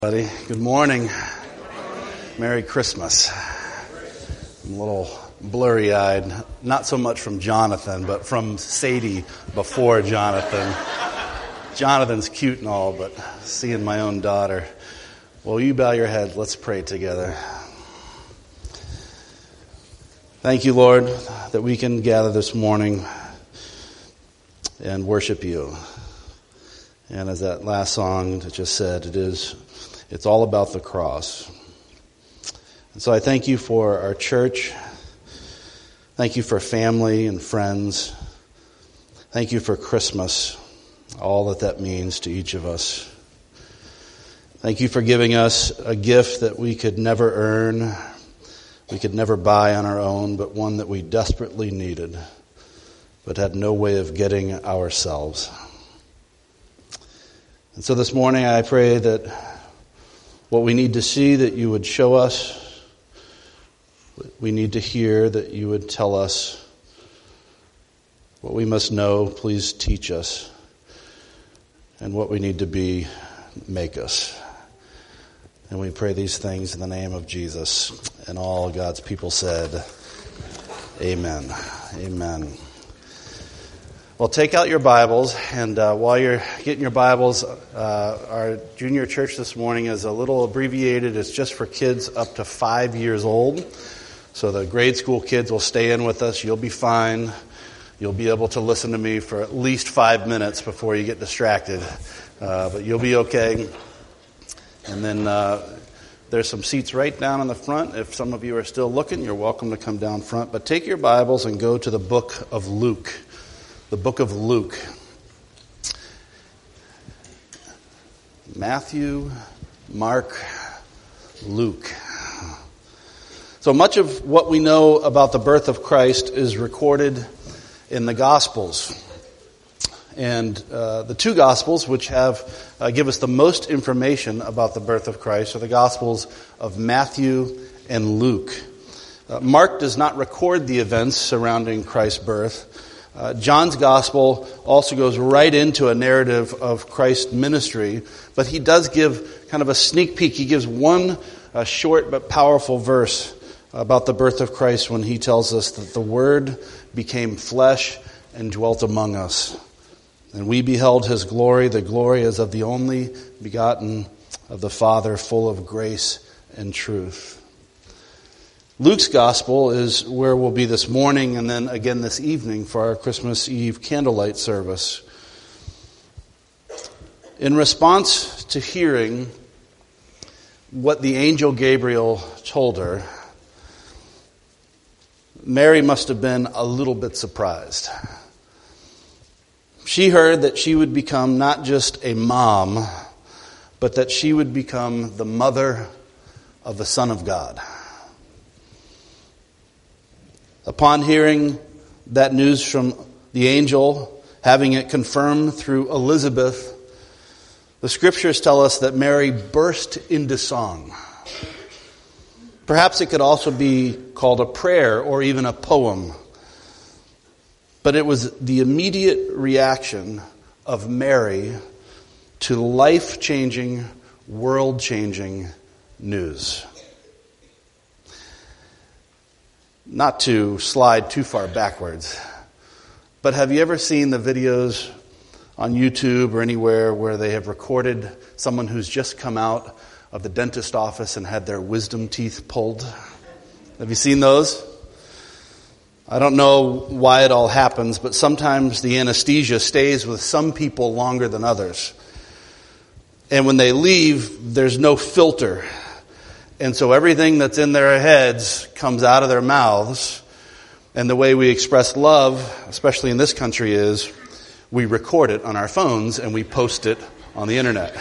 Buddy, good morning. Merry Christmas. I'm a little blurry-eyed, not so much from Jonathan, but from Sadie before Jonathan. Jonathan's cute and all, but seeing my own daughter. Well, you bow your head. Let's pray together. Thank you, Lord, that we can gather this morning and worship you. And as that last song just said, it's all about the cross. And so I thank you for our church. Thank you for family and friends. Thank you for Christmas, all that means to each of us. Thank you for giving us a gift that we could never earn, we could never buy on our own, but one that we desperately needed, but had no way of getting ourselves. And so this morning I pray that what we need to see, that you would show us. What we need to hear, that you would tell us. What we must know, please teach us. And what we need to be, make us. And we pray these things in the name of Jesus. And all God's people said, amen. Amen. Well, take out your Bibles, and while you're getting your Bibles, our junior church this morning is a little abbreviated. It's just for kids up to 5 years old. So the grade school kids will stay in with us. You'll be fine. You'll be able to listen to me for at least 5 minutes before you get distracted. But you'll be okay. And then there's some seats right down in the front. If some of you are still looking, you're welcome to come down front. But take your Bibles and go to the book of Luke. The book of Luke. Matthew, Mark, Luke. So much of what we know about the birth of Christ is recorded in the Gospels. And the two Gospels which give us the most information about the birth of Christ are the Gospels of Matthew and Luke. Mark does not record the events surrounding Christ's birth. John's gospel also goes right into a narrative of Christ's ministry, but he does give kind of a sneak peek. He gives one short but powerful verse about the birth of Christ when he tells us that the Word became flesh and dwelt among us. And we beheld his glory. The glory is of the only begotten of the Father, full of grace and truth. Luke's gospel is where we'll be this morning and then again this evening for our Christmas Eve candlelight service. In response to hearing what the angel Gabriel told her, Mary must have been a little bit surprised. She heard that she would become not just a mom, but that she would become the mother of the Son of God. Upon hearing that news from the angel, having it confirmed through Elizabeth, the scriptures tell us that Mary burst into song. Perhaps it could also be called a prayer or even a poem. But it was the immediate reaction of Mary to life-changing, world-changing news. Not to slide too far backwards, but have you ever seen the videos on YouTube or anywhere where they have recorded someone who's just come out of the dentist office and had their wisdom teeth pulled? Have you seen those? I don't know why it all happens, but sometimes the anesthesia stays with some people longer than others. And when they leave, there's no filter. And so everything that's in their heads comes out of their mouths. And the way we express love, especially in this country, is we record it on our phones and we post it on the internet.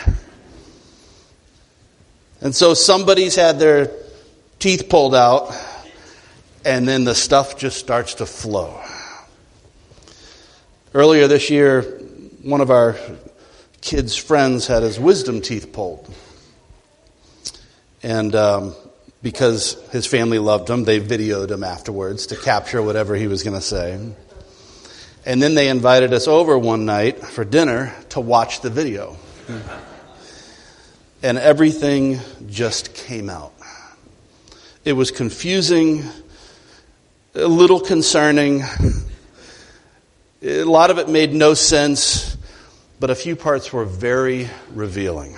And so somebody's had their teeth pulled out, and then the stuff just starts to flow. Earlier this year, one of our kids' friends had his wisdom teeth pulled. And because his family loved him, they videoed him afterwards to capture whatever he was going to say. And then they invited us over one night for dinner to watch the video. and everything just came out. It was confusing, a little concerning. A lot of it made no sense, but a few parts were very revealing.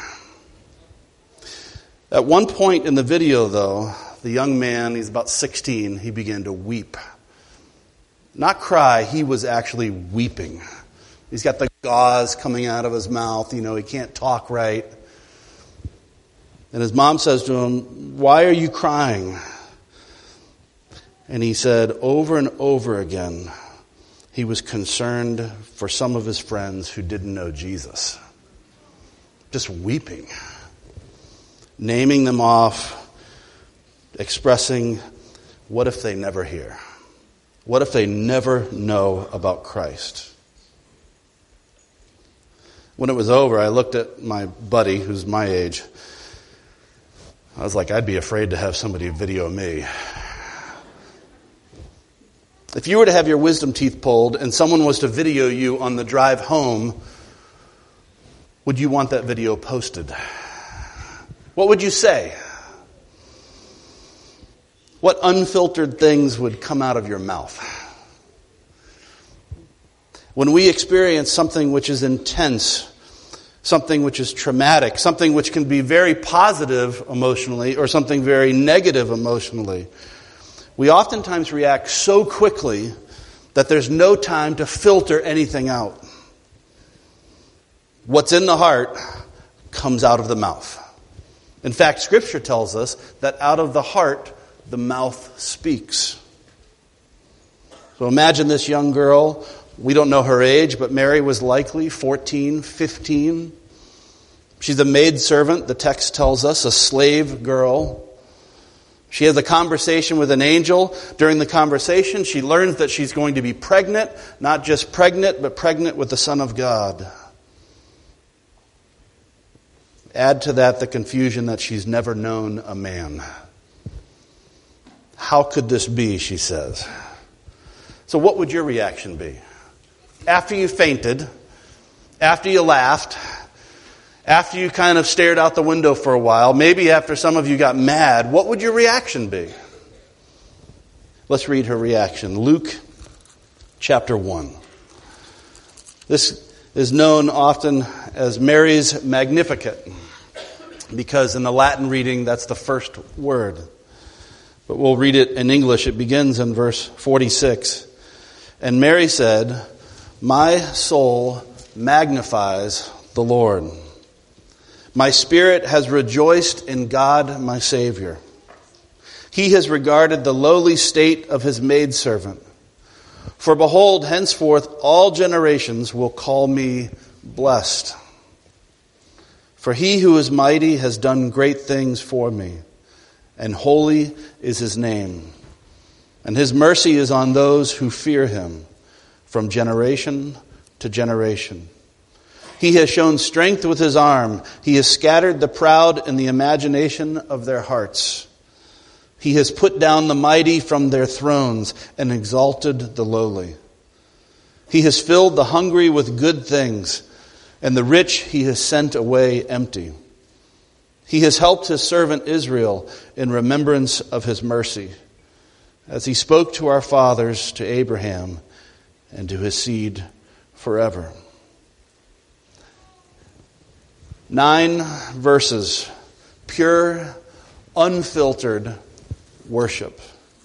At one point in the video, though, the young man, he's about 16, he began to weep. Not cry, he was actually weeping. He's got the gauze coming out of his mouth, he can't talk right. And his mom says to him, "Why are you crying?" And he said over and over again, he was concerned for some of his friends who didn't know Jesus. Just weeping. Naming them off, expressing, what if they never hear? What if they never know about Christ? When it was over, I looked at my buddy, who's my age. I was like, I'd be afraid to have somebody video me. If you were to have your wisdom teeth pulled and someone was to video you on the drive home, would you want that video posted? What would you say? What unfiltered things would come out of your mouth? When we experience something which is intense, something which is traumatic, something which can be very positive emotionally or something very negative emotionally, we oftentimes react so quickly that there's no time to filter anything out. What's in the heart comes out of the mouth. In fact, Scripture tells us that out of the heart, the mouth speaks. So imagine this young girl. We don't know her age, but Mary was likely 14, 15. She's a maidservant, the text tells us, a slave girl. She has a conversation with an angel. During the conversation, she learns that she's going to be pregnant, not just pregnant, but pregnant with the Son of God. Add to that the confusion that she's never known a man. How could this be, she says. So what would your reaction be? After you fainted, after you laughed, after you kind of stared out the window for a while, maybe after some of you got mad, what would your reaction be? Let's read her reaction. Luke chapter 1. This is known often as Mary's Magnificat, because in the Latin reading, that's the first word. But we'll read it in English. It begins in verse 46. And Mary said, "My soul magnifies the Lord. My spirit has rejoiced in God my Savior. He has regarded the lowly state of his maidservant. For behold, henceforth all generations will call me blessed. For he who is mighty has done great things for me, and holy is his name. And his mercy is on those who fear him from generation to generation. He has shown strength with his arm. He has scattered the proud in the imagination of their hearts. He has put down the mighty from their thrones and exalted the lowly. He has filled the hungry with good things, and the rich he has sent away empty. He has helped his servant Israel in remembrance of his mercy, as he spoke to our fathers, to Abraham, and to his seed forever." 9 verses, pure, unfiltered worship.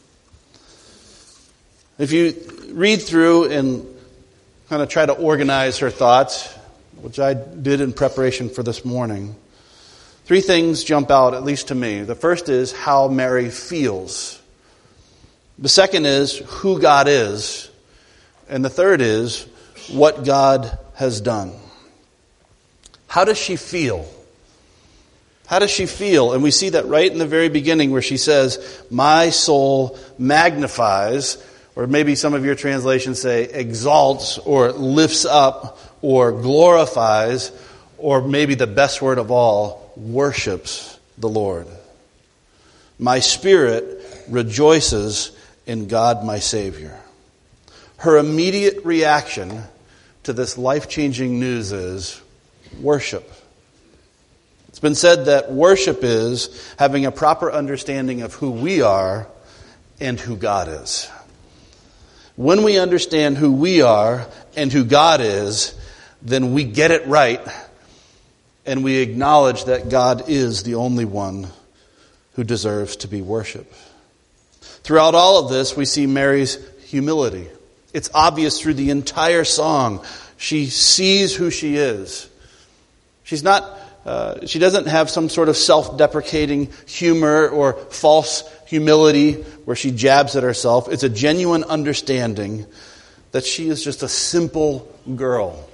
If you read through and kind of try to organize her thoughts, which I did in preparation for this morning, 3 things jump out, at least to me. The first is how Mary feels. The second is who God is. And the third is what God has done. How does she feel? How does she feel? And we see that right in the very beginning where she says, "My soul magnifies," or maybe some of your translations say exalts or lifts up or glorifies, or maybe the best word of all, worships the Lord. "My spirit rejoices in God my Savior." Her immediate reaction to this life-changing news is worship. It's been said that worship is having a proper understanding of who we are and who God is. When we understand who we are and who God is, then we get it right and we acknowledge that God is the only one who deserves to be worshiped. Throughout all of this, we see Mary's humility. It's obvious through the entire song. She sees who she is. She doesn't have some sort of self-deprecating humor or false humility where she jabs at herself. It's a genuine understanding that she is just a simple girl.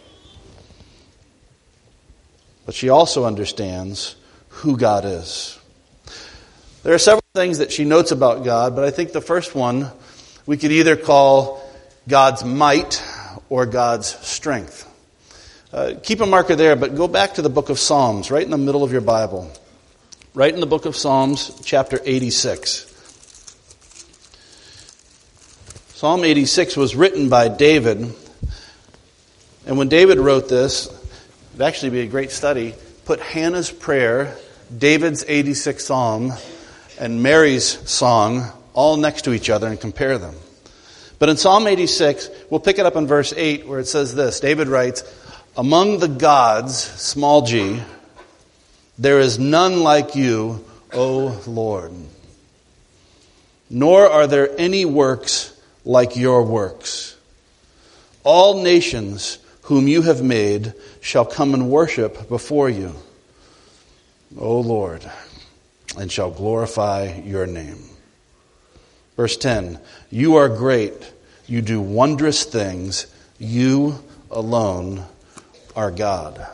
But she also understands who God is. There are several things that she notes about God, but I think the first one we could either call God's might or God's strength. Keep a marker there, but go back to the book of Psalms, right in the middle of your Bible. Right in the book of Psalms, chapter 86. Psalm 86 was written by David. And when David wrote this, it'd actually be a great study. Put Hannah's prayer, David's 86th Psalm, and Mary's song all next to each other and compare them. But in Psalm 86, we'll pick it up in verse 8 where it says this. David writes, "Among the gods, small g, there is none like you, O Lord. Nor are there any works like your works. All nations whom you have made shall come and worship before you, O Lord, and shall glorify your name." Verse 10, "You are great, you do wondrous things, you alone are God."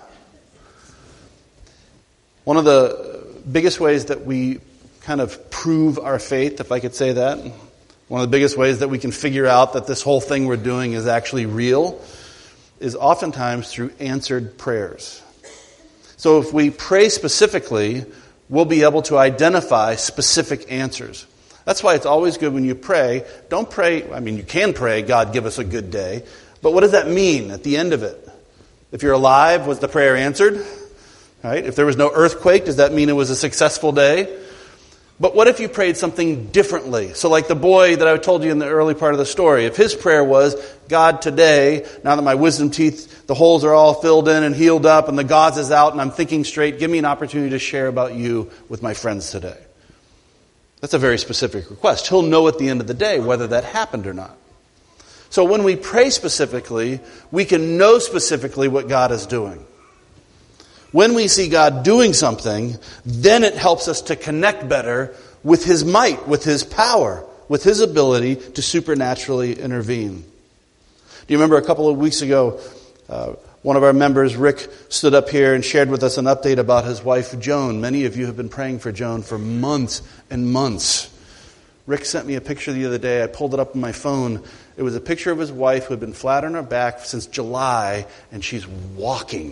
One of the biggest ways that we kind of prove our faith, if I could say that, one of the biggest ways that we can figure out that this whole thing we're doing is actually real, is oftentimes through answered prayers. So if we pray specifically, we'll be able to identify specific answers. That's why it's always good when you pray. Don't pray, you can pray, "God, give us a good day." But what does that mean at the end of it? If you're alive, was the prayer answered? Right? If there was no earthquake, does that mean it was a successful day? But what if you prayed something differently? So like the boy that I told you in the early part of the story, if his prayer was, "God, today, now that my wisdom teeth, the holes are all filled in and healed up and the gauze is out and I'm thinking straight, give me an opportunity to share about you with my friends today." That's a very specific request. He'll know at the end of the day whether that happened or not. So when we pray specifically, we can know specifically what God is doing. When we see God doing something, then it helps us to connect better with His might, with His power, with His ability to supernaturally intervene. Do you remember a couple of weeks ago, one of our members, Rick, stood up here and shared with us an update about his wife, Joan. Many of you have been praying for Joan for months and months. Rick sent me a picture the other day. I pulled it up on my phone. It was a picture of his wife who had been flat on her back since July, and she's walking.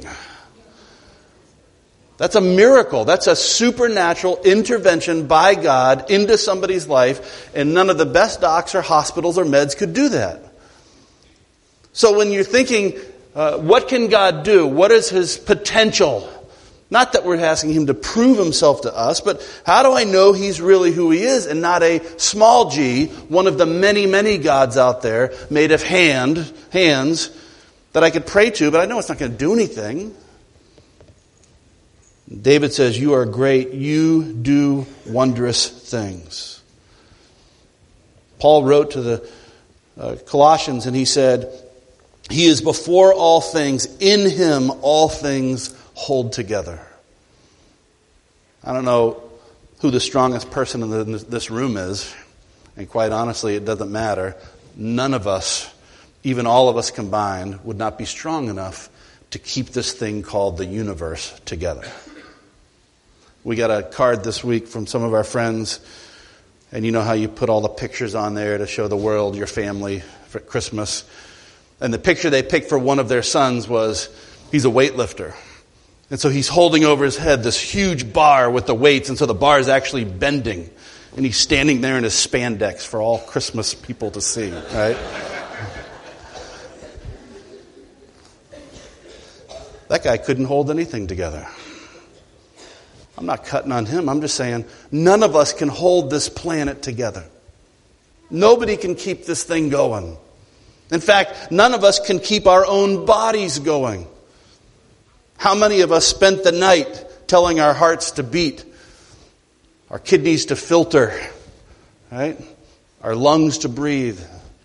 That's a miracle. That's a supernatural intervention by God into somebody's life, and none of the best docs or hospitals or meds could do that. So when you're thinking, what can God do? What is His potential? Not that we're asking Him to prove Himself to us, but how do I know He's really who He is and not a small g, one of the many, many gods out there made of hands that I could pray to, but I know it's not going to do anything. David says, "You are great. You do wondrous things." Paul wrote to the Colossians and he said, "He is before all things. In Him all things hold together." I don't know who the strongest person in this room is. And quite honestly, it doesn't matter. None of us, even all of us combined, would not be strong enough to keep this thing called the universe together. We got a card this week from some of our friends, and you know how you put all the pictures on there to show the world your family for Christmas. And the picture they picked for one of their sons was, he's a weightlifter. And so he's holding over his head this huge bar with the weights, and so the bar is actually bending. And he's standing there in his spandex for all Christmas people to see, right? That guy couldn't hold anything together. I'm not cutting on him. I'm just saying none of us can hold this planet together. Nobody can keep this thing going. In fact, none of us can keep our own bodies going. How many of us spent the night telling our hearts to beat, our kidneys to filter, right? Our lungs to breathe?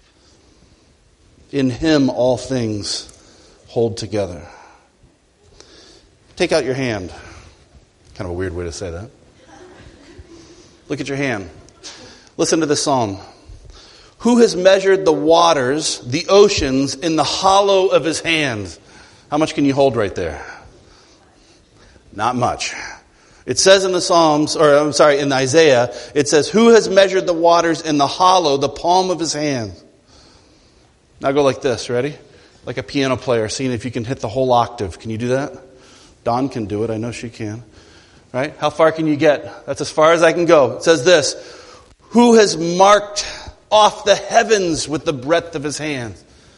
In him all things hold together. Take out your hand. Kind of a weird way to say that. Look at your hand. Listen to this psalm. Who has measured the waters, the oceans, in the hollow of his hand? How much can you hold right there? Not much. It says in the Psalms, in Isaiah, it says, who has measured the waters in the hollow, the palm of his hand? Now go like this, ready? Like a piano player, seeing if you can hit the whole octave. Can you do that? Dawn can do it, I know she can. Right? How far can you get? That's as far as I can go. It says this, who has marked off the heavens with the breadth of his hand?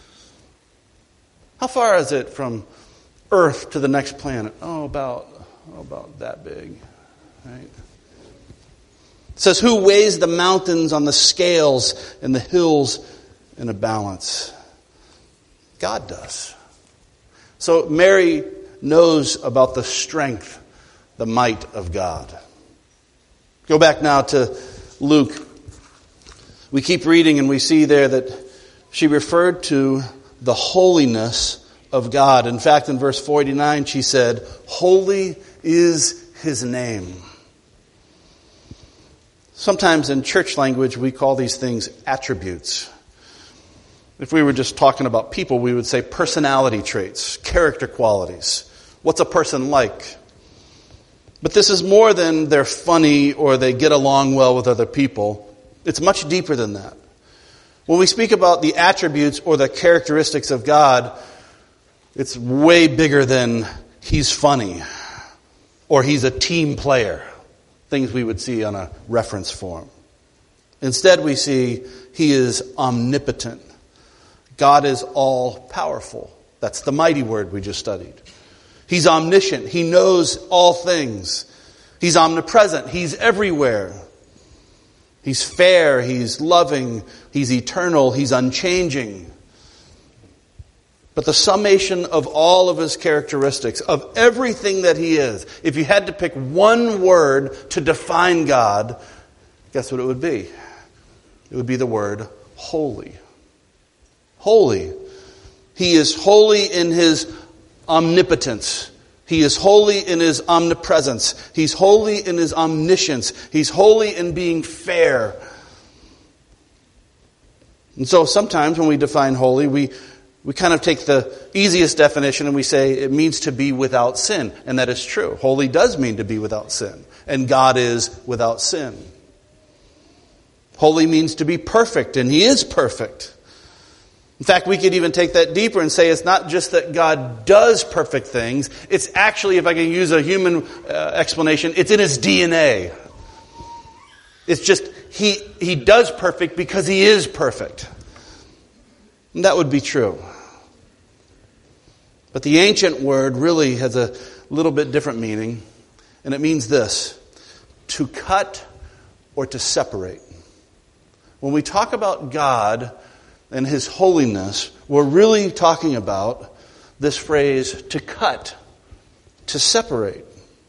How far is it from Earth to the next planet? About that big. Right? It says, who weighs the mountains on the scales and the hills in a balance? God does. So Mary knows about the strength, the might of God. Go back now to Luke. We keep reading and we see there that she referred to the holiness of God. In fact, in verse 49, she said, holy is his name. Sometimes in church language, we call these things attributes. If we were just talking about people, we would say personality traits, character qualities. What's a person like? But this is more than they're funny or they get along well with other people. It's much deeper than that. When we speak about the attributes or the characteristics of God, it's way bigger than he's funny or he's a team player, things we would see on a reference form. Instead, we see he is omnipotent. God is all-powerful. That's the mighty word we just studied. He's omniscient. He knows all things. He's omnipresent. He's everywhere. He's fair. He's loving. He's eternal. He's unchanging. But the summation of all of his characteristics, of everything that he is, if you had to pick one word to define God, guess what it would be? It would be the word holy. Holy. He is holy in his omnipotence. He is holy in his omnipresence. He's holy in his omniscience. He's holy in being fair. And so sometimes when we define holy, we kind of take the easiest definition and we say it means to be without sin. And that is true. Holy does mean to be without sin. And God is without sin. Holy means to be perfect, and he is perfect. In fact, we could even take that deeper and say it's not just that God does perfect things. It's actually, if I can use a human explanation, it's in his DNA. It's just he does perfect because he is perfect. And that would be true. But the ancient word really has a little bit different meaning. And it means this: to cut or to separate. When we talk about God and his holiness, we're really talking about this phrase, to cut, to separate.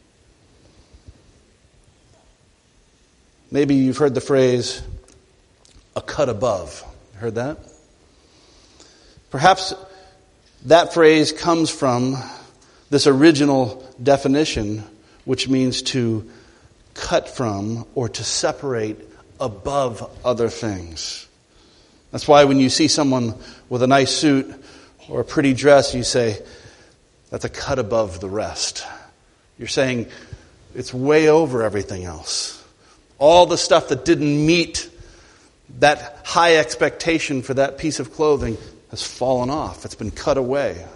Maybe you've heard the phrase, a cut above. Heard that? Perhaps that phrase comes from this original definition, which means to cut from or to separate above other things. That's why when you see someone with a nice suit or a pretty dress, you say, that's a cut above the rest. You're saying it's way over everything else. All the stuff that didn't meet that high expectation for that piece of clothing has fallen off. It's been cut away.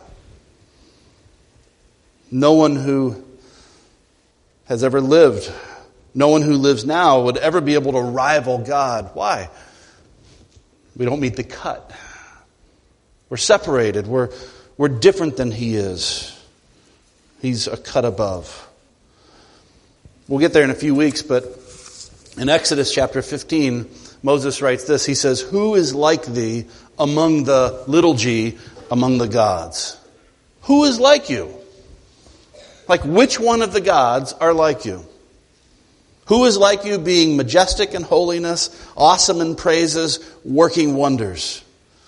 No one who has ever lived, no one who lives now would ever be able to rival God. Why? We don't meet the cut. We're separated. We're different than he is. He's a cut above. We'll get there in a few weeks, but in Exodus chapter 15, Moses writes this. He says, "Who is like thee among the little g, among the gods?" Who is like you? Like, which one of the gods are like you? Who is like you, being majestic in holiness, awesome in praises, working wonders?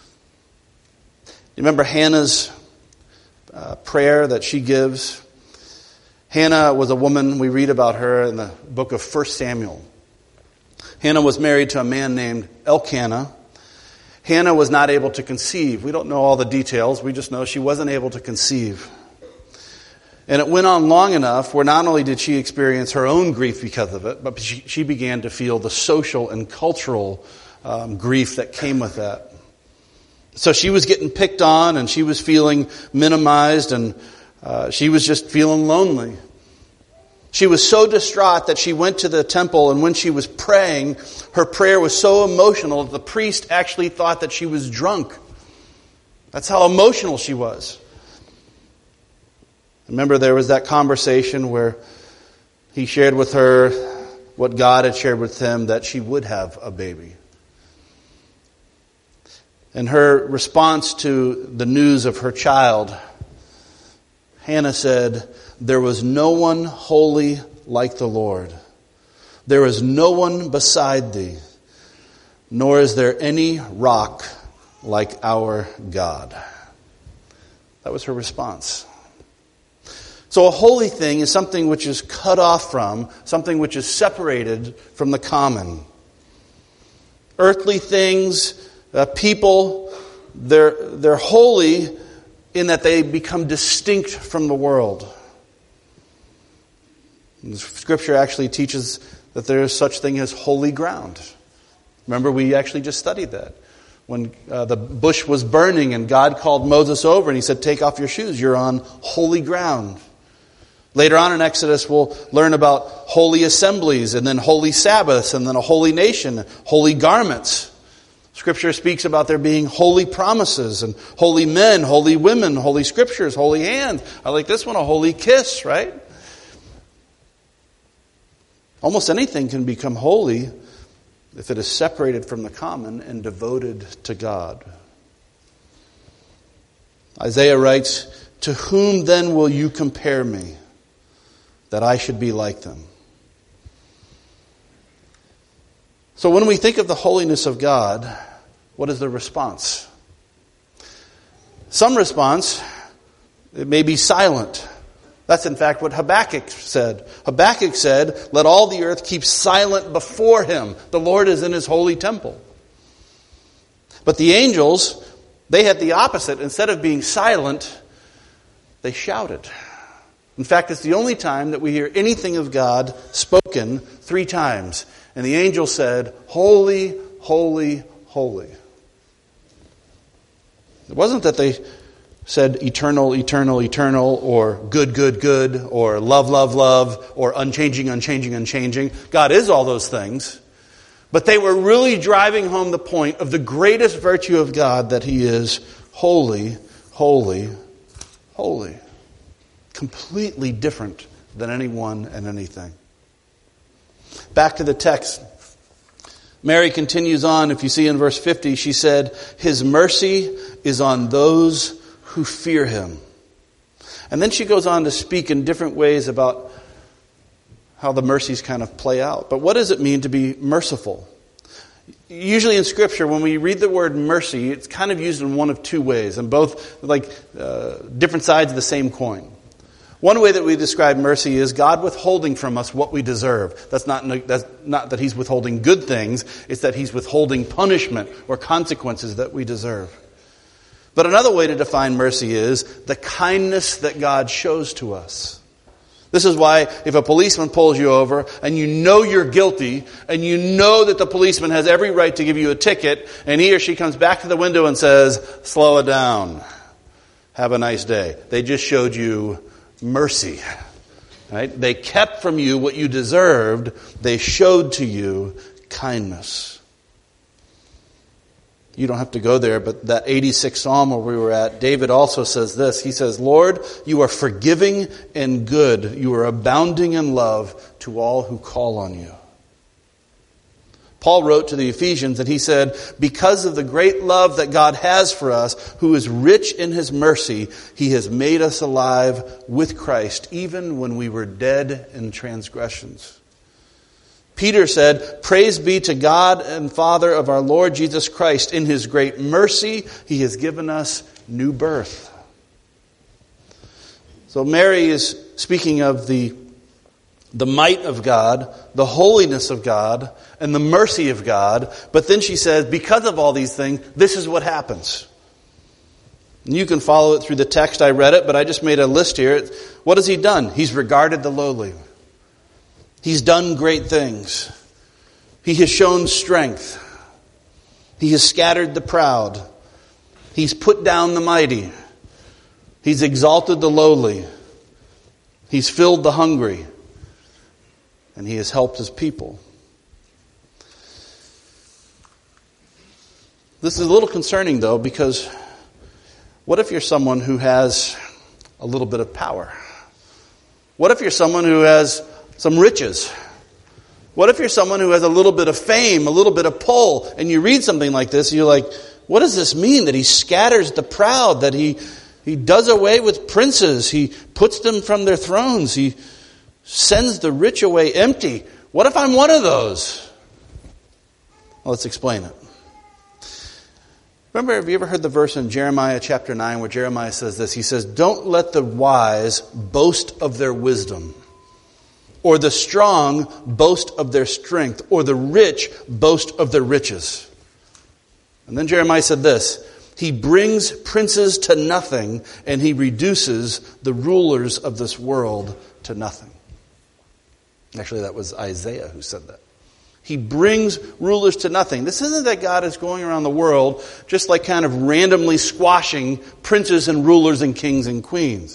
You remember Hannah's prayer that she gives? Hannah was a woman, we read about her in the book of 1 Samuel. Hannah was married to a man named Elkanah. Hannah was not able to conceive. We don't know all the details. We just know she wasn't able to conceive. And it went on long enough where not only did she experience her own grief because of it, but she began to feel the social and cultural grief that came with that. So she was getting picked on, and she was feeling minimized, and she was just feeling lonely. She was so distraught that she went to the temple, and when she was praying, her prayer was so emotional that the priest actually thought that she was drunk. That's how emotional she was. Remember, there was that conversation where he shared with her what God had shared with him, that she would have a baby. And her response to the news of her child, Hannah said, "There was no one holy like the Lord. There is no one beside thee, nor is there any rock like our God." That was her response. So a holy thing is something which is cut off from, something which is separated from the common. Earthly things, people, they're holy in that they become distinct from the world. And Scripture actually teaches that there is such thing as holy ground. Remember, we actually just studied that. When the bush was burning and God called Moses over and he said, "Take off your shoes, you're on holy ground." Later on in Exodus, we'll learn about holy assemblies and then holy Sabbaths and then a holy nation, holy garments. Scripture speaks about there being holy promises and holy men, holy women, holy scriptures, holy hands. I like this one, a holy kiss, right? Almost anything can become holy if it is separated from the common and devoted to God. Isaiah writes, "To whom then will you compare me, that I should be like them?" So when we think of the holiness of God, what is the response? Some response, it may be silent. That's in fact what Habakkuk said. Habakkuk said, "Let all the earth keep silent before him. The Lord is in his holy temple." But the angels, they had the opposite. Instead of being silent, they shouted. In fact, it's the only time that we hear anything of God spoken 3 times. And the angel said, "Holy, holy, holy." It wasn't that they said eternal, eternal, eternal, or good, good, good, or love, love, love, or unchanging, unchanging, unchanging. God is all those things. But they were really driving home the point of the greatest virtue of God, that He is holy, holy, holy. Completely different than anyone and anything. Back to the text. Mary continues on. If you see in verse 50, she said, "His mercy is on those who fear Him." And then she goes on to speak in different ways about how the mercies kind of play out. But what does it mean to be merciful? Usually in Scripture, when we read the word mercy, it's kind of used in one of 2 ways, and both like different sides of the same coin. One way that we describe mercy is God withholding from us what we deserve. That's not that He's withholding good things. It's that He's withholding punishment or consequences that we deserve. But another way to define mercy is the kindness that God shows to us. This is why if a policeman pulls you over and you know you're guilty and you know that the policeman has every right to give you a ticket, and he or she comes back to the window and says, "Slow it down. Have a nice day." They just showed you mercy. Right? They kept from you what you deserved. They showed to you kindness. You don't have to go there, but that 86th Psalm where we were at, David also says this. He says, Lord, you are forgiving and good. You are abounding in love to all who call on you. Paul wrote to the Ephesians and he said, because of the great love that God has for us, who is rich in his mercy, he has made us alive with Christ, even when we were dead in transgressions. Peter said, praise be to God and Father of our Lord Jesus Christ. In his great mercy, he has given us new birth. So Mary is speaking of the might of God, the holiness of God, and the mercy of God. But then she says, because of all these things, this is what happens. And you can follow it through the text. I read it, but I just made a list here. What has he done? He's regarded the lowly. He's done great things. He has shown strength. He has scattered the proud. He's put down the mighty. He's exalted the lowly. He's filled the hungry. And he has helped his people. This is a little concerning, though, because what if you're someone who has a little bit of power? What if you're someone who has some riches? What if you're someone who has a little bit of fame, a little bit of pull, and you read something like this, and you're like, what does this mean? That he scatters the proud, that he does away with princes, he puts them from their thrones, he sends the rich away empty. What if I'm one of those? Well, let's explain it. Remember, have you ever heard the verse in Jeremiah chapter 9 where Jeremiah says this? He says, don't let the wise boast of their wisdom, or the strong boast of their strength, or the rich boast of their riches. And then Jeremiah said this, he brings princes to nothing, and he reduces the rulers of this world to nothing. Actually, that was Isaiah who said that. He brings rulers to nothing. This isn't that God is going around the world just like kind of randomly squashing princes and rulers and kings and queens.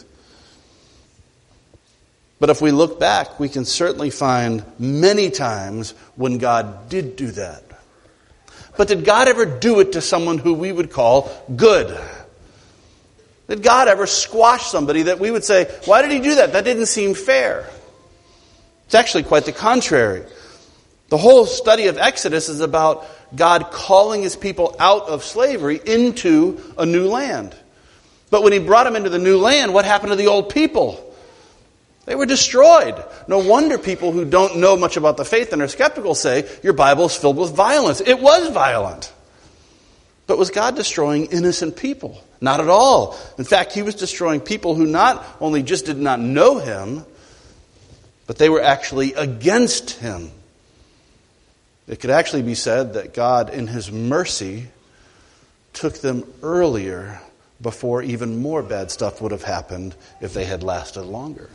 But if we look back, we can certainly find many times when God did do that. But did God ever do it to someone who we would call good? Did God ever squash somebody that we would say, why did he do that? That didn't seem fair. It's actually quite the contrary. The whole study of Exodus is about God calling his people out of slavery into a new land. But when he brought them into the new land, what happened to the old people? They were destroyed. No wonder people who don't know much about the faith and are skeptical say, your Bible is filled with violence. It was violent. But was God destroying innocent people? Not at all. In fact, he was destroying people who not only just did not know him, but they were actually against him. It could actually be said that God, in his mercy, took them earlier before even more bad stuff would have happened if they had lasted longer.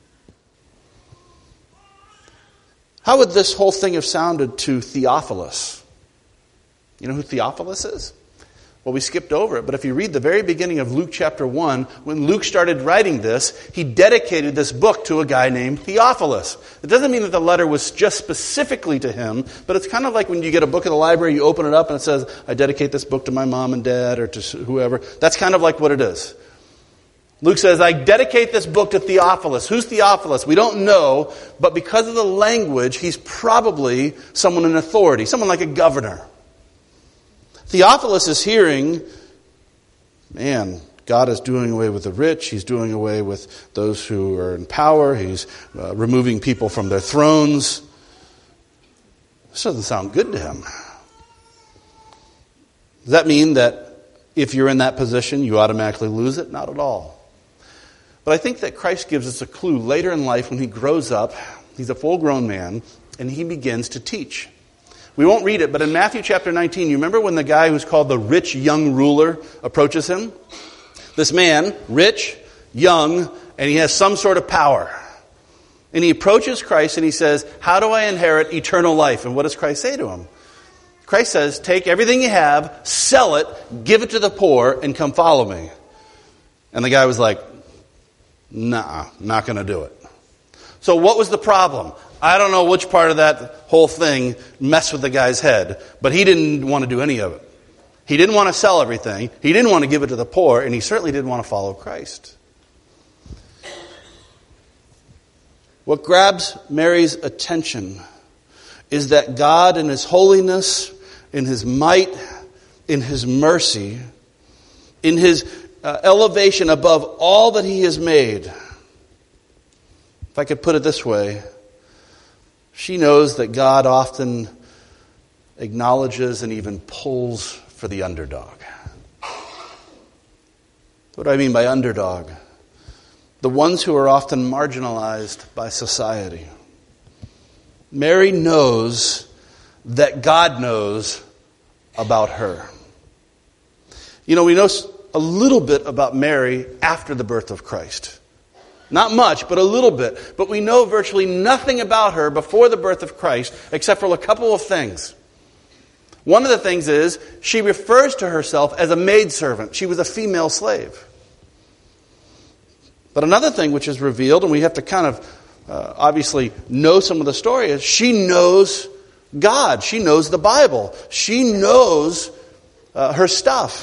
How would this whole thing have sounded to Theophilus? You know who Theophilus is? Well, we skipped over it, but if you read the very beginning of Luke chapter 1, when Luke started writing this, he dedicated this book to a guy named Theophilus. It doesn't mean that the letter was just specifically to him, but it's kind of like when you get a book in the library, you open it up and it says, I dedicate this book to my mom and dad or to whoever. That's kind of like what it is. Luke says, I dedicate this book to Theophilus. Who's Theophilus? We don't know, but because of the language, he's probably someone in authority, someone like a governor. Theophilus is hearing, man, God is doing away with the rich. He's doing away with those who are in power. He's removing people from their thrones. This doesn't sound good to him. Does that mean that if you're in that position, you automatically lose it? Not at all. But I think that Christ gives us a clue later in life when he grows up. He's a full-grown man, and he begins to teach. We won't read it, but in Matthew chapter 19, you remember when the guy who's called the rich young ruler approaches him? This man, rich, young, and he has some sort of power. And he approaches Christ and he says, how do I inherit eternal life? And what does Christ say to him? Christ says, take everything you have, sell it, give it to the poor, and come follow me. And the guy was like, nah, not going to do it. So what was the problem? I don't know which part of that whole thing messed with the guy's head, but he didn't want to do any of it. He didn't want to sell everything. He didn't want to give it to the poor. And he certainly didn't want to follow Christ. What grabs Mary's attention is that God in His holiness, in His might, in His mercy, in His elevation above all that He has made. If I could put it this way, she knows that God often acknowledges and even pulls for the underdog. What do I mean by underdog? The ones who are often marginalized by society. Mary knows that God knows about her. You know, we know a little bit about Mary after the birth of Christ. Not much, but a little bit. But we know virtually nothing about her before the birth of Christ, except for a couple of things. One of the things is, she refers to herself as a maidservant. She was a female slave. But another thing which is revealed, and we have to kind of obviously know some of the story, is she knows God. She knows the Bible. She knows her stuff.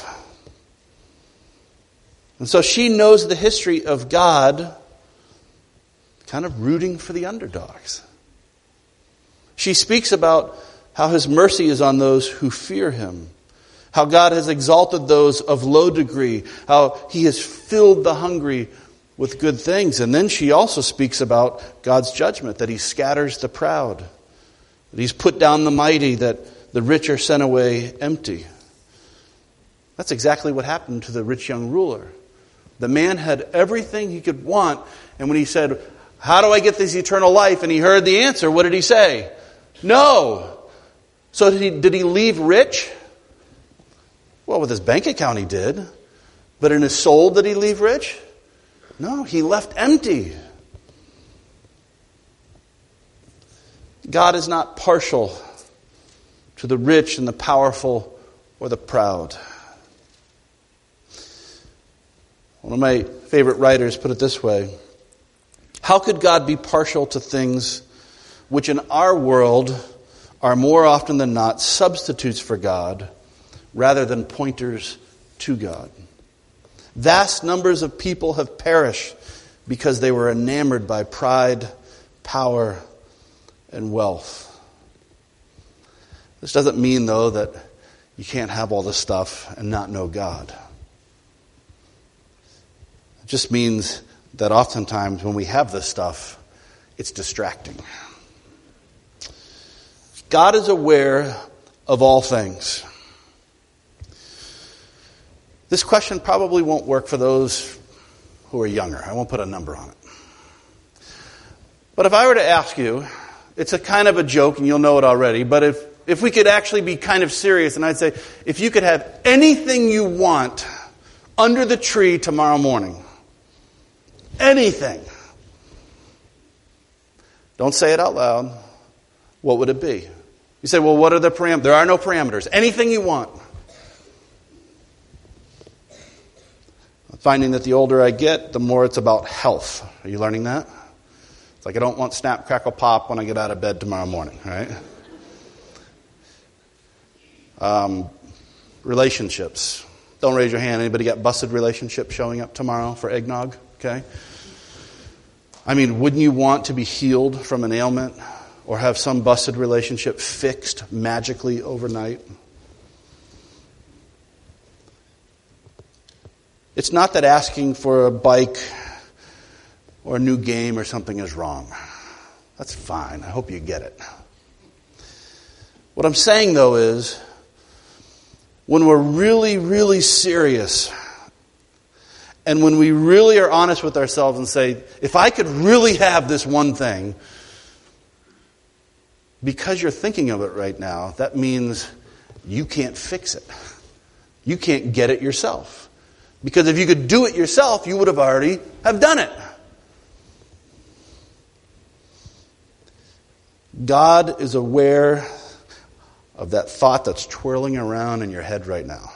And so she knows the history of God kind of rooting for the underdogs. She speaks about how His mercy is on those who fear Him, how God has exalted those of low degree, how He has filled the hungry with good things. And then she also speaks about God's judgment, that He scatters the proud, that He's put down the mighty, that the rich are sent away empty. That's exactly what happened to the rich young ruler. The man had everything he could want, and when he said, "How do I get this eternal life?" and he heard the answer, what did he say? No. So did he leave rich? Well, with his bank account he did. But in his soul, did he leave rich? No, he left empty. God is not partial to the rich and the powerful or the proud. One of my favorite writers put it this way: how could God be partial to things which in our world are more often than not substitutes for God rather than pointers to God? Vast numbers of people have perished because they were enamored by pride, power, and wealth. This doesn't mean, though, that you can't have all this stuff and not know God. It just means that oftentimes when we have this stuff, it's distracting. God is aware of all things. This question probably won't work for those who are younger. I won't put a number on it. But if I were to ask you, it's a kind of a joke and you'll know it already, but if we could actually be kind of serious, and I'd say, if you could have anything you want under the tree tomorrow morning, anything, don't say it out loud, what would it be? You say, well, what are the parameters? There are no parameters. Anything you want. I'm finding that the older I get, the more it's about health. Are you learning that? It's like I don't want snap, crackle, pop when I get out of bed tomorrow morning, right? Relationships. Don't raise your hand. Anybody got busted relationships showing up tomorrow for eggnog? Okay. I mean, wouldn't you want to be healed from an ailment or have some busted relationship fixed magically overnight? It's not that asking for a bike or a new game or something is wrong. That's fine. I hope you get it. What I'm saying, though, is when we're really, really serious and when we really are honest with ourselves and say, if I could really have this one thing, because you're thinking of it right now, that means you can't fix it. You can't get it yourself. Because if you could do it yourself, you would have already have done it. God is aware of that thought that's twirling around in your head right now.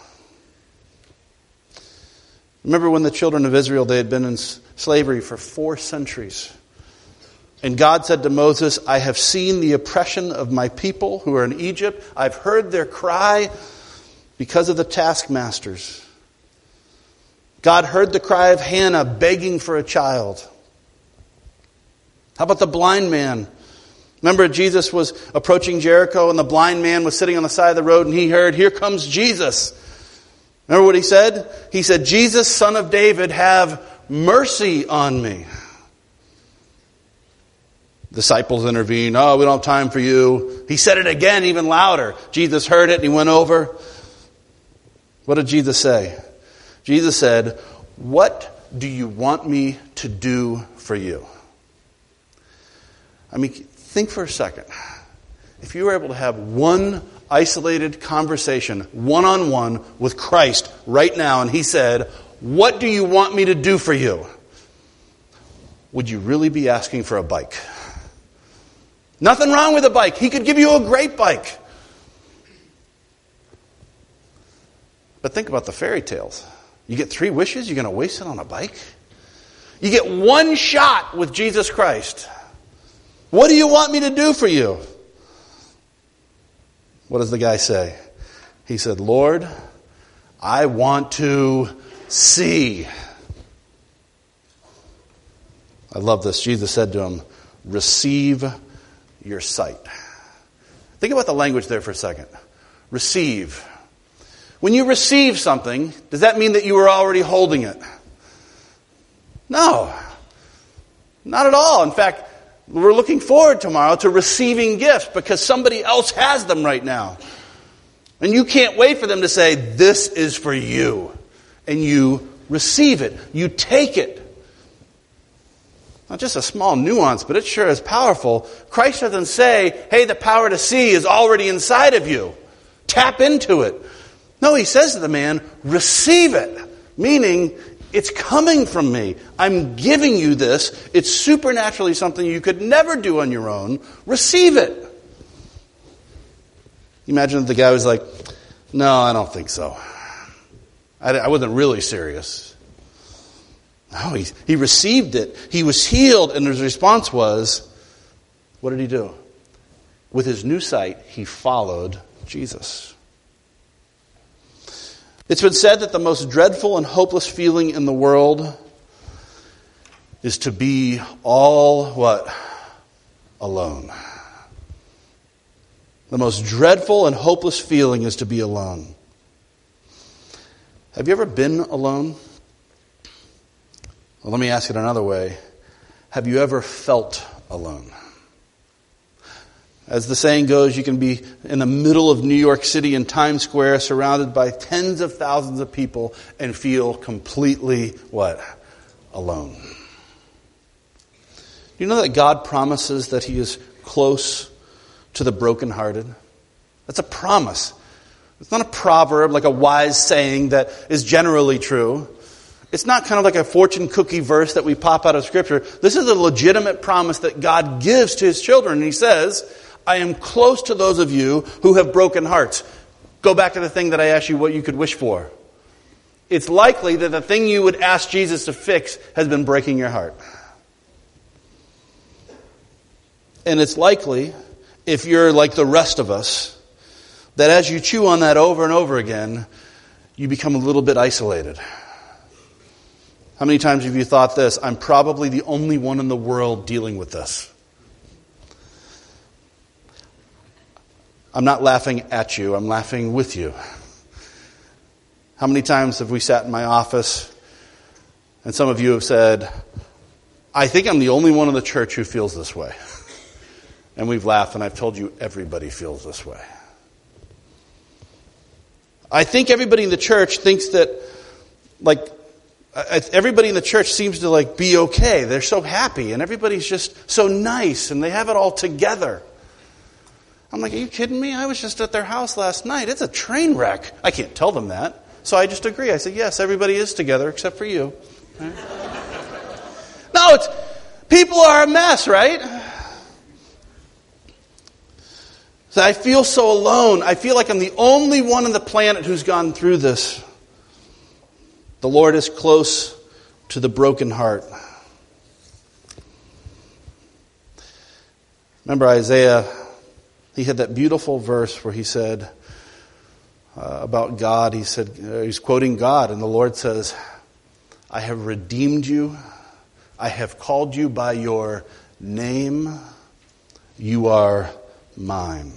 Remember when the children of Israel, they had been in slavery for 4 centuries. And God said to Moses, I have seen the oppression of my people who are in Egypt. I've heard their cry. because of the taskmasters. God heard the cry of Hannah begging for a child. How about the blind man? Remember, Jesus was approaching Jericho and the blind man was sitting on the side of the road and he heard, "Here comes Jesus." Remember what he said? He said, "Jesus, Son of David, have mercy on me." Disciples intervened. "Oh, we don't have time for you." He said it again, even louder. Jesus heard it and he went over. What did Jesus say? Jesus said, "What do you want me to do for you?" I mean, think for a second. If you were able to have one isolated conversation, one-on-one with Christ right now, and He said, "What do you want me to do for you?" Would you really be asking for a bike? Nothing wrong with a bike. He could give you a great bike. But think about the fairy tales. You get 3 wishes, you're going to waste it on a bike? You get one shot with Jesus Christ. What do you want me to do for you? What does the guy say? He said, "Lord, I want to see." I love this. Jesus said to him, "Receive your sight." Think about the language there for a second. Receive. When you receive something, does that mean that you were already holding it? No. Not at all. In fact, we're looking forward tomorrow to receiving gifts because somebody else has them right now. And you can't wait for them to say, "This is for you." And you receive it. You take it. Not just a small nuance, but it sure is powerful. Christ doesn't say, "Hey, the power to see is already inside of you. Tap into it." No, He says to the man, "Receive it." Meaning, it's coming from me. I'm giving you this. It's supernaturally something you could never do on your own. Receive it. Imagine if the guy was like, "No, I don't think so. I wasn't really serious." No, he received it. He was healed, and his response was, what did he do? With his new sight, he followed Jesus. It's been said that the most dreadful and hopeless feeling in the world is to be all, what? Alone. The most dreadful and hopeless feeling is to be alone. Have you ever been alone? Well, let me ask it another way. Have you ever felt alone? As the saying goes, you can be in the middle of New York City in Times Square, surrounded by tens of thousands of people, and feel completely, what? Alone. Do you know that God promises that He is close to the brokenhearted? That's a promise. It's not a proverb, like a wise saying that is generally true. It's not kind of like a fortune cookie verse that we pop out of Scripture. This is a legitimate promise that God gives to His children. And He says, "I am close to those of you who have broken hearts." Go back to the thing that I asked you what you could wish for. It's likely that the thing you would ask Jesus to fix has been breaking your heart. And it's likely, if you're like the rest of us, that as you chew on that over and over again, you become a little bit isolated. How many times have you thought this? I'm probably the only one in the world dealing with this. I'm not laughing at you, I'm laughing with you. How many times have we sat in my office and some of you have said, "I think I'm the only one in the church who feels this way." And we've laughed and I've told you everybody feels this way. I think everybody in the church thinks that, everybody in the church seems to be okay. They're so happy and everybody's just so nice and they have it all together. I'm like, are you kidding me? I was just at their house last night. It's a train wreck. I can't tell them that. So I just agree. I said, yes, everybody is together except for you. Right? No, people are a mess, right? So I feel so alone. I feel like I'm the only one on the planet who's gone through this. The Lord is close to the broken heart. Remember Isaiah, he had that beautiful verse where he said, about God. He said, he's quoting God, and the Lord says, I have redeemed you. I have called you by your name. You are mine.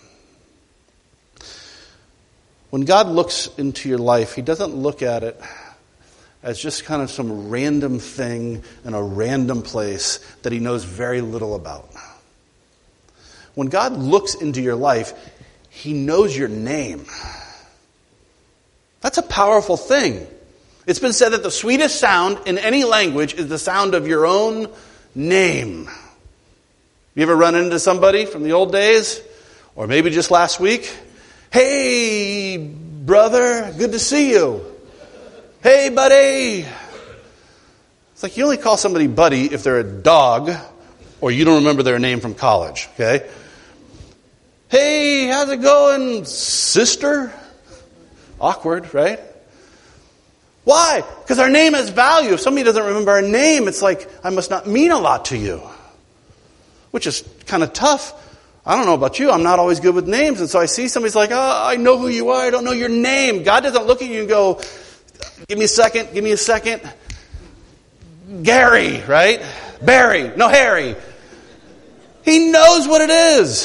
When God looks into your life, he doesn't look at it as just kind of some random thing in a random place that he knows very little about. When God looks into your life, he knows your name. That's a powerful thing. It's been said that the sweetest sound in any language is the sound of your own name. You ever run into somebody from the old days? Or maybe just last week? Hey, brother, good to see you. Hey, buddy. It's like you only call somebody buddy if they're a dog or you don't remember their name from college, okay? Hey, how's it going, sister? Awkward, right? Why? Because our name has value. If somebody doesn't remember our name, it's like, I must not mean a lot to you. Which is kind of tough. I don't know about you. I'm not always good with names. And so I see somebody's like, oh, I know who you are. I don't know your name. God doesn't look at you and go, give me a second. Gary, right? Barry. No, Harry. He knows what it is.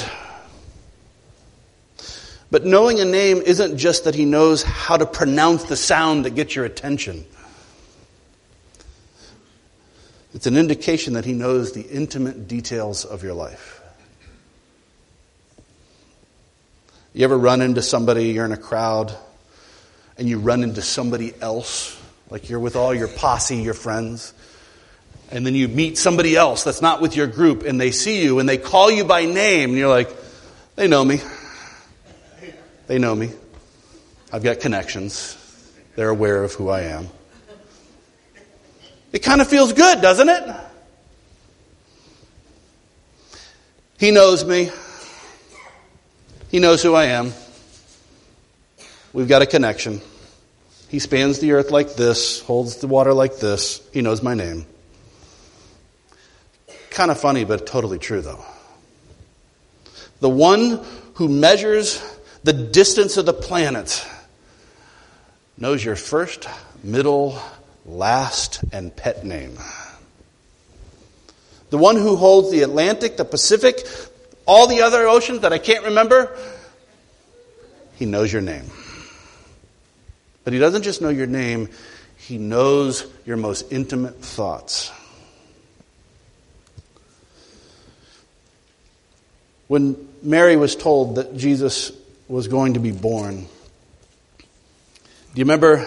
But knowing a name isn't just that he knows how to pronounce the sound that gets your attention. It's an indication that he knows the intimate details of your life. You ever run into somebody, you're in a crowd, and you run into somebody else, like you're with all your posse, your friends, and then you meet somebody else that's not with your group, and they see you, and they call you by name, and you're like, they know me. They know me. I've got connections. They're aware of who I am. It kind of feels good, doesn't it? He knows me. He knows who I am. We've got a connection. He spans the earth like this, holds the water like this. He knows my name. Kind of funny, but totally true, though. The one who measures the distance of the planet knows your first, middle, last, and pet name. The one who holds the Atlantic, the Pacific, all the other oceans that I can't remember, he knows your name. But he doesn't just know your name, he knows your most intimate thoughts. When Mary was told that Jesus was going to be born, do you remember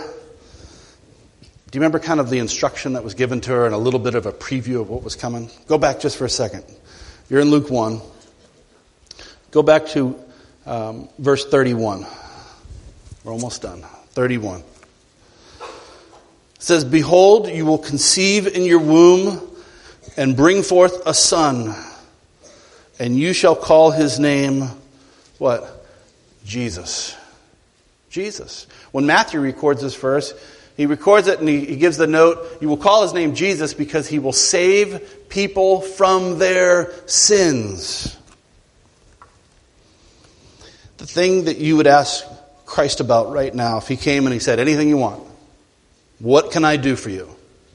kind of the instruction that was given to her and a little bit of a preview of what was coming? Go back just for a second. You're in Luke 1. Go back to verse 31. We're almost done. 31. It says, behold, you will conceive in your womb and bring forth a son, and you shall call his name, what? Jesus. Jesus. When Matthew records this verse, he records it and he gives the note, you will call his name Jesus because he will save people from their sins. The thing that you would ask Christ about right now, if he came and he said, anything you want, what can I do for you?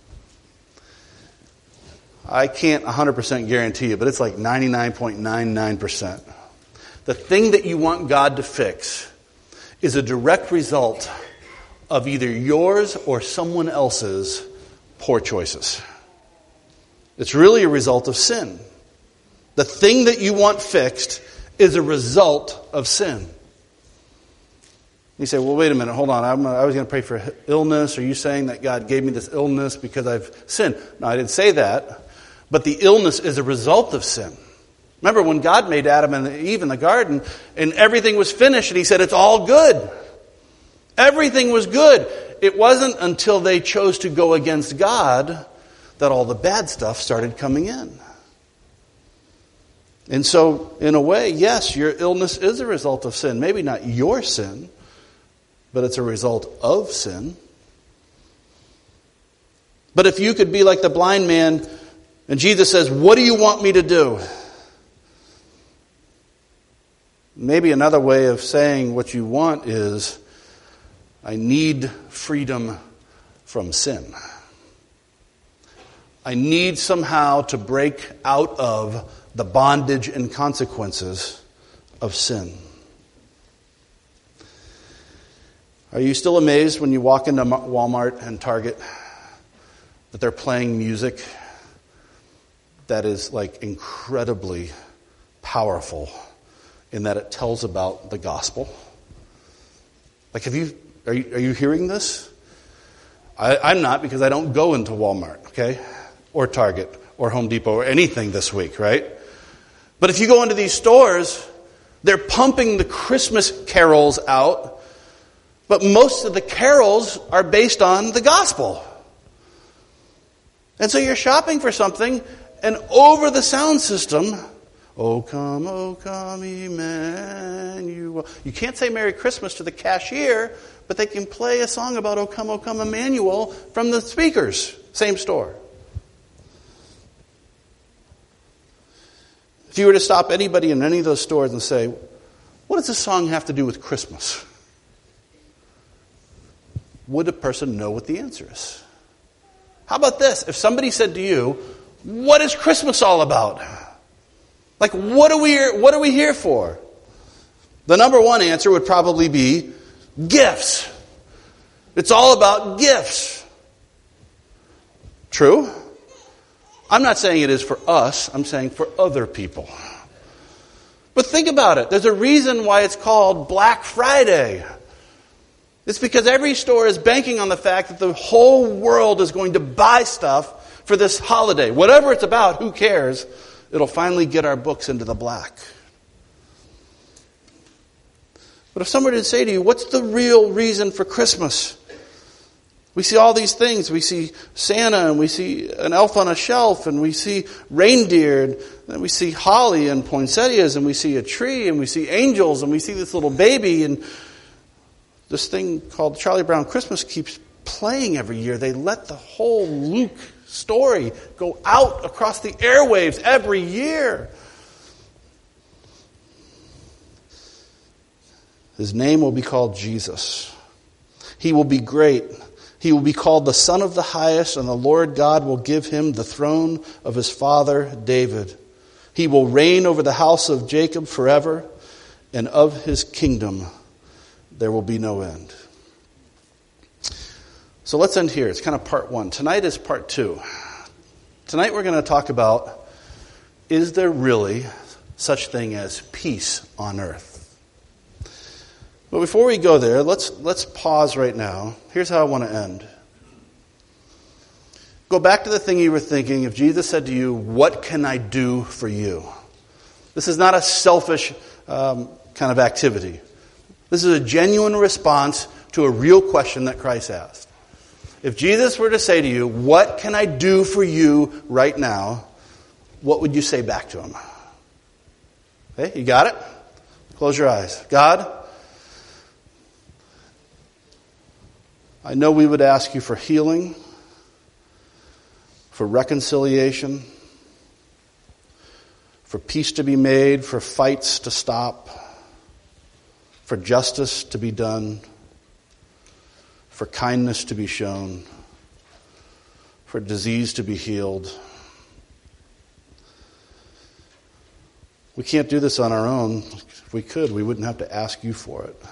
I can't 100% guarantee you, but it's like 99.99%. The thing that you want God to fix is a direct result of either yours or someone else's poor choices. It's really a result of sin. The thing that you want fixed is a result of sin. You say, well, wait a minute, hold on. I was going to pray for illness. Are you saying that God gave me this illness because I've sinned? No, I didn't say that. But the illness is a result of sin. Remember when God made Adam and Eve in the garden and everything was finished and he said, it's all good. Everything was good. It wasn't until they chose to go against God that all the bad stuff started coming in. And so, in a way, yes, your illness is a result of sin. Maybe not your sin, but it's a result of sin. But if you could be like the blind man, and Jesus says, what do you want me to do? Maybe another way of saying what you want is, I need freedom from sin. I need somehow to break out of the bondage and consequences of sin. Are you still amazed when you walk into Walmart and Target that they're playing music that is like incredibly powerful in that it tells about the gospel? Like, are you hearing this? I'm not, because I don't go into Walmart, okay? Or Target or Home Depot or anything this week, right? But if you go into these stores, they're pumping the Christmas carols out, but most of the carols are based on the gospel. And so you're shopping for something, and over the sound system, O come, Emmanuel. You can't say Merry Christmas to the cashier, but they can play a song about O come, Emmanuel from the speakers. Same store. If you were to stop anybody in any of those stores and say, what does this song have to do with Christmas? Would a person know what the answer is? How about this? If somebody said to you, what is Christmas all about? Like, what are we here for? The number one answer would probably be gifts. It's all about gifts. True? I'm not saying it is for us. I'm saying for other people. But think about it. There's a reason why it's called Black Friday. It's because every store is banking on the fact that the whole world is going to buy stuff for this holiday. Whatever it's about, who cares? It'll finally get our books into the black. But if someone were to say to you, what's the real reason for Christmas? We see all these things. We see Santa, and we see an elf on a shelf, and we see reindeer, and we see holly and poinsettias, and we see a tree, and we see angels, and we see this little baby, and this thing called Charlie Brown Christmas keeps playing every year. They let the whole Luke story go out across the airwaves every year. His name will be called Jesus. He will be great. He will be called the Son of the Highest, and the Lord God will give him the throne of his father David. He will reign over the house of Jacob forever, and of his kingdom there will be no end. So let's end here. It's kind of part one. Tonight is part two. Tonight we're going to talk about, is there really such thing as peace on earth? But before we go there, let's pause right now. Here's how I want to end. Go back to the thing you were thinking. If Jesus said to you, what can I do for you? This is not a selfish kind of activity. This is a genuine response to a real question that Christ asked. If Jesus were to say to you, what can I do for you right now? What would you say back to him? Okay, you got it? Close your eyes. God, I know we would ask you for healing, for reconciliation, for peace to be made, for fights to stop, for justice to be done, for kindness to be shown, for disease to be healed. We can't do this on our own. If we could, we wouldn't have to ask you for it.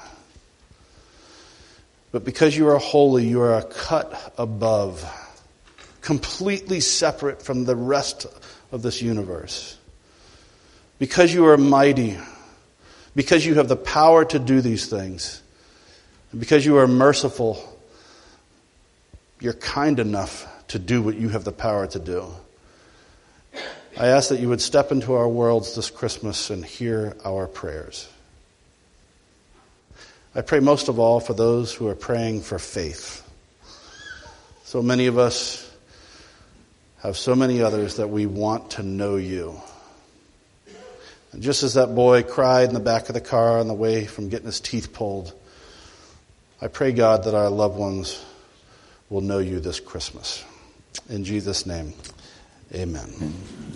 But because you are holy, you are a cut above, completely separate from the rest of this universe. Because you are mighty, because you have the power to do these things, and because you are merciful, you're kind enough to do what you have the power to do. I ask that you would step into our worlds this Christmas and hear our prayers. I pray most of all for those who are praying for faith. So many of us have so many others that we want to know you. And just as that boy cried in the back of the car on the way from getting his teeth pulled, I pray, God, that our loved ones will know you this Christmas. In Jesus' name, amen.